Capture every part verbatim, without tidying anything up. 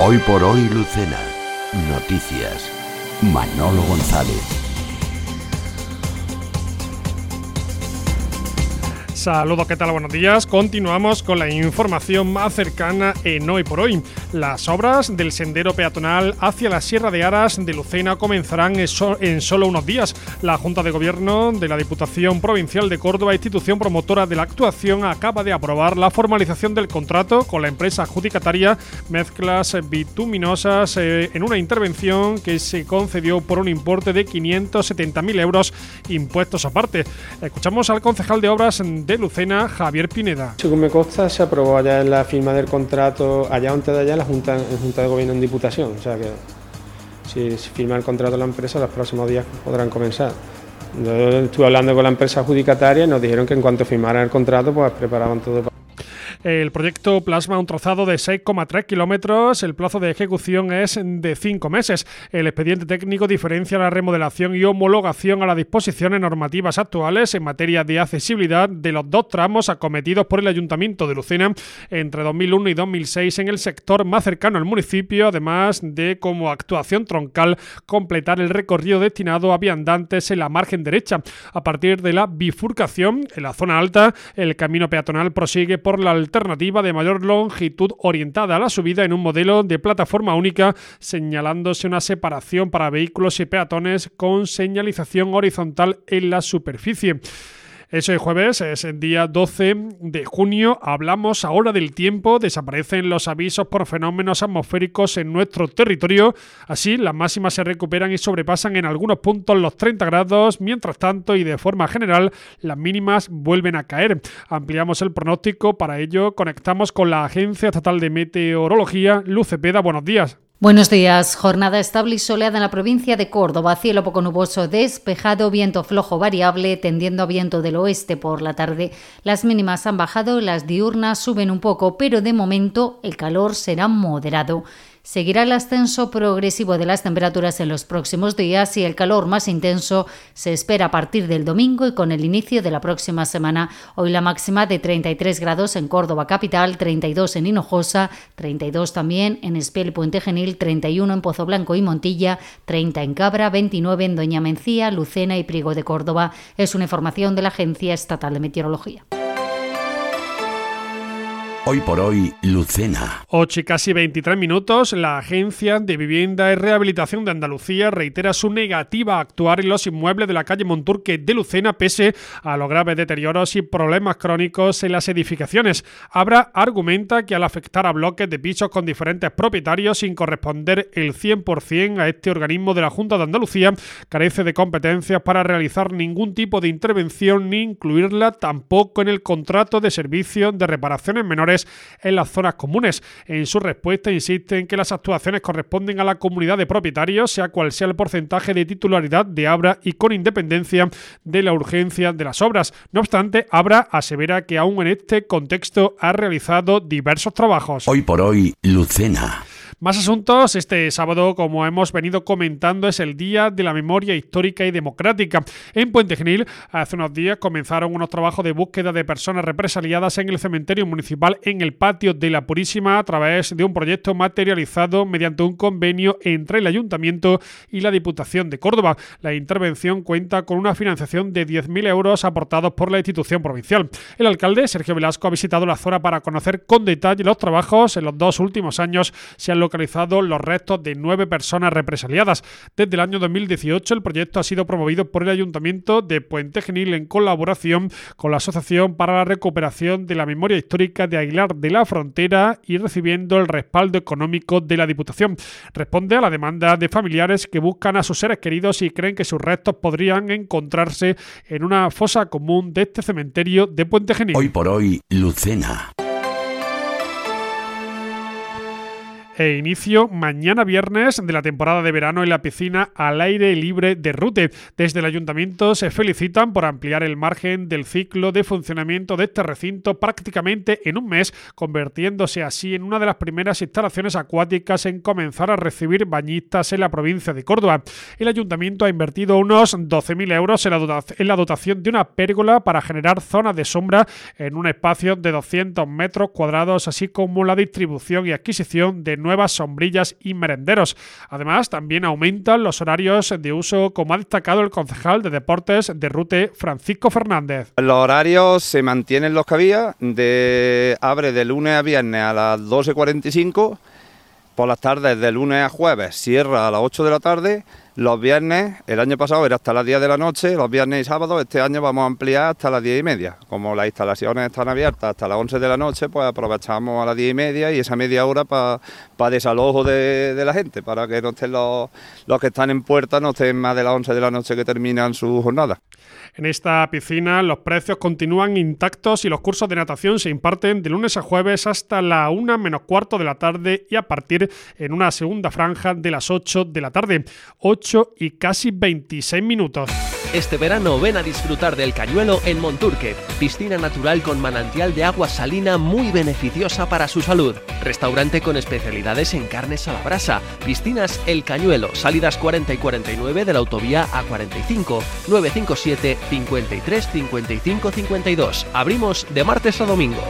Hoy por hoy, Lucena. Noticias. Manolo González. Saludos, ¿qué tal? Buenos días. Continuamos con la información más cercana en Hoy por Hoy. Las obras del sendero peatonal hacia la Sierra de Aras de Lucena comenzarán en solo unos días. La Junta de Gobierno de la Diputación Provincial de Córdoba, institución promotora de la actuación, acaba de aprobar la formalización del contrato con la empresa adjudicataria Mezclas Bituminosas eh, en una intervención que se concedió por un importe de quinientos setenta mil euros, impuestos aparte. Escuchamos al concejal de obras de Lucena, Javier Pineda. Según me consta, se aprobó allá en la firma del contrato, allá antes de allá, en la Junta, en Junta de Gobierno en Diputación. O sea que si se firma el contrato la empresa, los próximos días podrán comenzar. Yo estuve hablando con la empresa adjudicataria y nos dijeron que en cuanto firmaran el contrato, pues preparaban todo para... El proyecto plasma un trazado de seis coma tres kilómetros, el plazo de ejecución es de cinco meses. El expediente técnico diferencia la remodelación y homologación a las disposiciones normativas actuales en materia de accesibilidad de los dos tramos acometidos por el Ayuntamiento de Lucena entre dos mil uno y dos mil seis en el sector más cercano al municipio, además de, como actuación troncal, completar el recorrido destinado a viandantes en la margen derecha. A partir de la bifurcación, en la zona alta, el camino peatonal prosigue por la alternativa de mayor longitud orientada a la subida en un modelo de plataforma única, señalándose una separación para vehículos y peatones con señalización horizontal en la superficie. Eso es jueves, es el día doce de junio. Hablamos ahora del tiempo. Desaparecen los avisos por fenómenos atmosféricos en nuestro territorio. Así, las máximas se recuperan y sobrepasan en algunos puntos los treinta grados. Mientras tanto, y de forma general, las mínimas vuelven a caer. Ampliamos el pronóstico. Para ello, conectamos con la Agencia Estatal de Meteorología. Luz Cepeda, buenos días. Buenos días. Jornada estable y soleada en la provincia de Córdoba. Cielo poco nuboso despejado, viento flojo variable tendiendo a viento del oeste por la tarde. Las mínimas han bajado, las diurnas suben un poco, pero de momento el calor será moderado. Seguirá el ascenso progresivo de las temperaturas en los próximos días y el calor más intenso se espera a partir del domingo y con el inicio de la próxima semana. Hoy la máxima de treinta y tres grados en Córdoba capital, treinta y dos en Hinojosa, treinta y dos también en Espiel y Puente Genil, treinta y uno en Pozo Blanco y Montilla, treinta en Cabra, veintinueve en Doña Mencía, Lucena y Priego de Córdoba. Es una información de la Agencia Estatal de Meteorología. Hoy por hoy, Lucena. ocho y casi veintitrés minutos. La Agencia de Vivienda y Rehabilitación de Andalucía reitera su negativa a actuar en los inmuebles de la calle Monturque de Lucena pese a los graves deterioros y problemas crónicos en las edificaciones. Abra argumenta que al afectar a bloques de pisos con diferentes propietarios sin corresponder el cien por ciento a este organismo de la Junta de Andalucía, carece de competencias para realizar ningún tipo de intervención ni incluirla tampoco en el contrato de servicios de reparaciones menores en las zonas comunes. En su respuesta insiste en que las actuaciones corresponden a la comunidad de propietarios, sea cual sea el porcentaje de titularidad de Abra y con independencia de la urgencia de las obras. No obstante, Abra asevera que aún en este contexto ha realizado diversos trabajos. Hoy por hoy, Lucena. Más asuntos. Este sábado, como hemos venido comentando, es el Día de la Memoria Histórica y Democrática. En Puente Genil, hace unos días comenzaron unos trabajos de búsqueda de personas represaliadas en el cementerio municipal en el Patio de la Purísima a través de un proyecto materializado mediante un convenio entre el Ayuntamiento y la Diputación de Córdoba. La intervención cuenta con una financiación de diez mil euros aportados por la institución provincial. El alcalde, Sergio Velasco, ha visitado la zona para conocer con detalle los trabajos. En los dos últimos años se han localizado los restos de nueve personas represaliadas. Desde el año dos mil dieciocho, el proyecto ha sido promovido por el Ayuntamiento de Puente Genil en colaboración con la Asociación para la Recuperación de la Memoria Histórica de Aguilar de la Frontera y recibiendo el respaldo económico de la Diputación. Responde a la demanda de familiares que buscan a sus seres queridos y creen que sus restos podrían encontrarse en una fosa común de este cementerio de Puente Genil. Hoy por hoy, Lucena. E inicio mañana viernes de la temporada de verano en la piscina al aire libre de Rute. Desde el Ayuntamiento se felicitan por ampliar el margen del ciclo de funcionamiento de este recinto prácticamente en un mes, convirtiéndose así en una de las primeras instalaciones acuáticas en comenzar a recibir bañistas en la provincia de Córdoba. El Ayuntamiento ha invertido unos doce mil euros en la, dota- en la dotación de una pérgola para generar zonas de sombra en un espacio de doscientos metros cuadrados, así como la distribución y adquisición de nuevos nuevas sombrillas y merenderos. Además, también aumentan los horarios de uso, como ha destacado el concejal de Deportes de Rute, Francisco Fernández. Los horarios se mantienen los que había, de, abre de lunes a viernes a las doce cuarenta y cinco, por las tardes de lunes a jueves cierra a las ocho de la tarde, los viernes, el año pasado era hasta las diez de la noche, los viernes y sábados, este año vamos a ampliar hasta las diez y media. Como las instalaciones están abiertas hasta las once de la noche, pues aprovechamos a las diez y media y esa media hora para pa desalojo de, de la gente, para que no estén los, los que están en puerta, no estén más de las once de la noche que terminan su jornada. En esta piscina los precios continúan intactos y los cursos de natación se imparten de lunes a jueves hasta la una menos cuarto de la tarde y a partir en una segunda franja de las ocho de la tarde, ocho y casi veintiséis minutos. Este verano ven a disfrutar del Cañuelo en Monturque, piscina natural con manantial de agua salina muy beneficiosa para su salud, restaurante con especialidades en carnes a la brasa, piscinas El Cañuelo, salidas cuarenta y cuarenta y nueve de la autovía A cuarenta y cinco, nueve cinco siete, cincuenta y tres, cincuenta y cinco, cincuenta y dos. Abrimos de martes a domingo.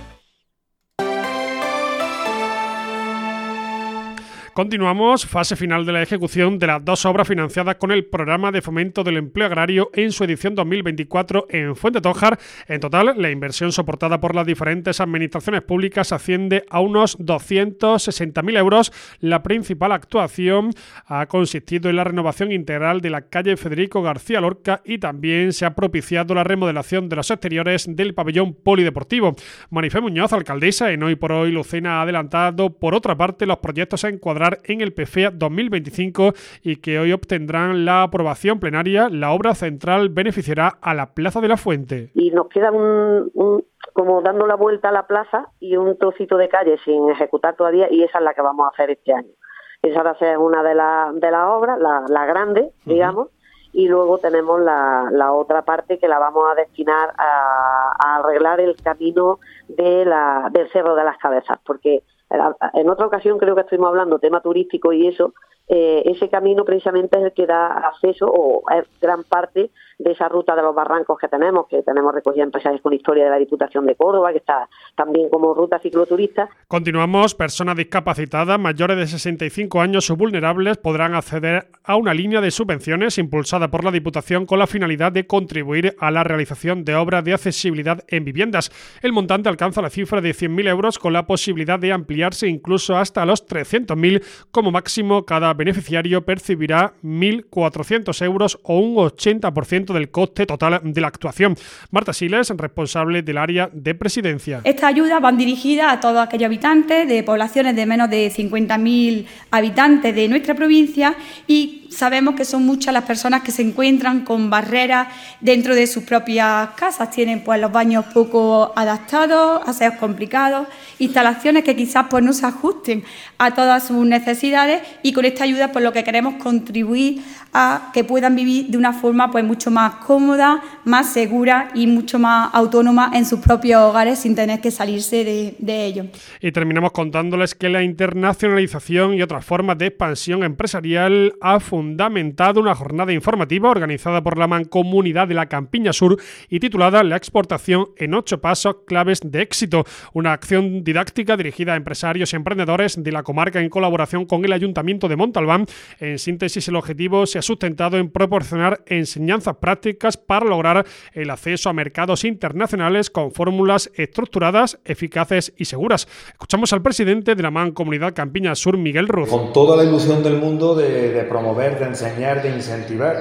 Continuamos, fase final de la ejecución de las dos obras financiadas con el Programa de Fomento del Empleo Agrario en su edición dos mil veinticuatro en Fuente Tójar. En total, la inversión soportada por las diferentes administraciones públicas asciende a unos doscientos sesenta mil euros. La principal actuación ha consistido en la renovación integral de la calle Federico García Lorca y también se ha propiciado la remodelación de los exteriores del pabellón polideportivo. Marifé Muñoz, alcaldesa en Hoy por Hoy Lucena, ha adelantado por otra parte los proyectos a encuadrar en el P F E A dos mil veinticinco y que hoy obtendrán la aprobación plenaria. La obra central beneficiará a la Plaza de la Fuente. Y nos queda un, un como dando la vuelta a la plaza y un trocito de calle sin ejecutar todavía, y esa es la que vamos a hacer este año. Esa va a ser una de las de las obras, la, la grande, digamos, uh-huh. Y luego tenemos la, la otra parte que la vamos a destinar a, a arreglar el camino de la, del Cerro de las Cabezas, porque en otra ocasión creo que estuvimos hablando tema turístico y eso, eh, ese camino precisamente es el que da acceso o es gran parte de esa ruta de los barrancos que tenemos, que tenemos recogida en Paisajes con Historia de la Diputación de Córdoba, que está también como ruta cicloturista. Continuamos. Personas discapacitadas mayores de sesenta y cinco años o vulnerables podrán acceder a una línea de subvenciones impulsada por la Diputación con la finalidad de contribuir a la realización de obras de accesibilidad en viviendas. El montante alcanza la cifra de cien mil euros con la posibilidad de ampliarse incluso hasta los trescientos mil. Como máximo, cada beneficiario percibirá mil cuatrocientos euros o un ochenta por ciento del coste total de la actuación. Marta Siles, responsable del área de presidencia. Estas ayudas van dirigidas a todos aquellos habitantes de poblaciones de menos de cincuenta mil habitantes de nuestra provincia, y sabemos que son muchas las personas que se encuentran con barreras dentro de sus propias casas. Tienen pues los baños poco adaptados, aseos complicados, instalaciones que quizás pues no se ajusten a todas sus necesidades, y con esta ayuda pues lo que queremos contribuir a que puedan vivir de una forma pues mucho más cómoda, más segura y mucho más autónoma en sus propios hogares sin tener que salirse de, de ellos. Y terminamos contándoles que la internacionalización y otras formas de expansión empresarial ha fundamentado una jornada informativa organizada por la Mancomunidad de la Campiña Sur y titulada La exportación en ocho pasos claves de éxito, una acción didáctica dirigida a empresarios y emprendedores de la comarca en colaboración con el Ayuntamiento de Montalbán. En síntesis, el objetivo se ha sustentado en proporcionar enseñanzas prácticas para lograr el acceso a mercados internacionales con fórmulas estructuradas, eficaces y seguras. Escuchamos al presidente de la Mancomunidad Campiña Sur, Miguel Ruz. Con toda la ilusión del mundo de, de promover, de enseñar, de incentivar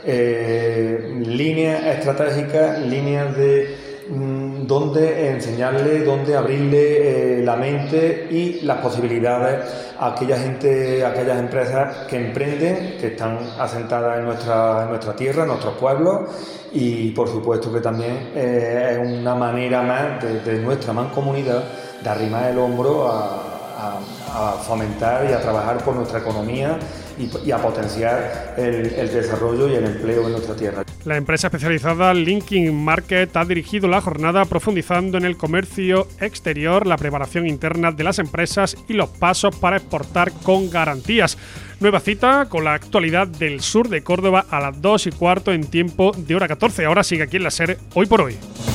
eh, líneas estratégicas, líneas de mmm, donde enseñarle, donde abrirle eh, la mente y las posibilidades a aquella gente, a aquellas empresas que emprenden, que están asentadas en nuestra, en nuestra tierra, en nuestros pueblos, y por supuesto que también eh, es una manera más de, de nuestra mancomunidad de arrimar el hombro a, a, a fomentar y a trabajar por nuestra economía y, y a potenciar el, el desarrollo y el empleo en nuestra tierra. La empresa especializada Linking Market ha dirigido la jornada profundizando en el comercio exterior, la preparación interna de las empresas y los pasos para exportar con garantías. Nueva cita con la actualidad del sur de Córdoba a las dos y cuarto en tiempo de hora catorce. Ahora sigue aquí en la SER Hoy por Hoy.